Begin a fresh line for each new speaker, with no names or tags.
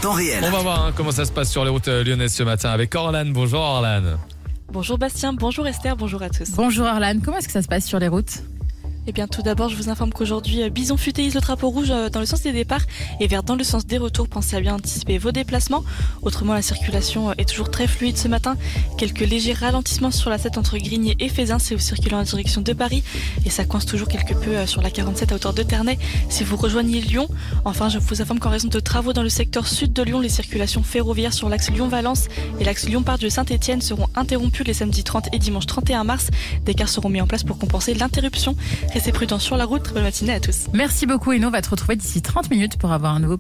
temps réel.
On va voir comment ça se passe sur les routes lyonnaises ce matin avec Orlan. Bonjour Orlan.
Bonjour Bastien, bonjour Esther, bonjour à tous.
Bonjour Orlan, comment est-ce que ça se passe sur les routes ?
Eh bien tout d'abord je vous informe qu'aujourd'hui Bison Futé hisse le drapeau rouge dans le sens des départs et vert dans le sens des retours. Pensez à bien anticiper vos déplacements. Autrement la circulation est toujours très fluide ce matin. Quelques légers ralentissements sur la 7 entre Grigny et Fézin, c'est vous circulant en direction de Paris et ça coince toujours quelque peu sur la 47 à hauteur de Ternay si vous rejoignez Lyon. Enfin je vous informe qu'en raison de travaux dans le secteur sud de Lyon, les circulations ferroviaires sur l'axe Lyon-Valence et l'axe Lyon-Part-Dieu-Saint-Étienne seront interrompues les samedis 30 et dimanche 31 mars. Des cars seront mis en place pour compenser l'interruption. Restez prudents sur la route, très bonne matinée à tous.
Merci beaucoup Eno, on va te retrouver d'ici 30 minutes pour avoir un nouveau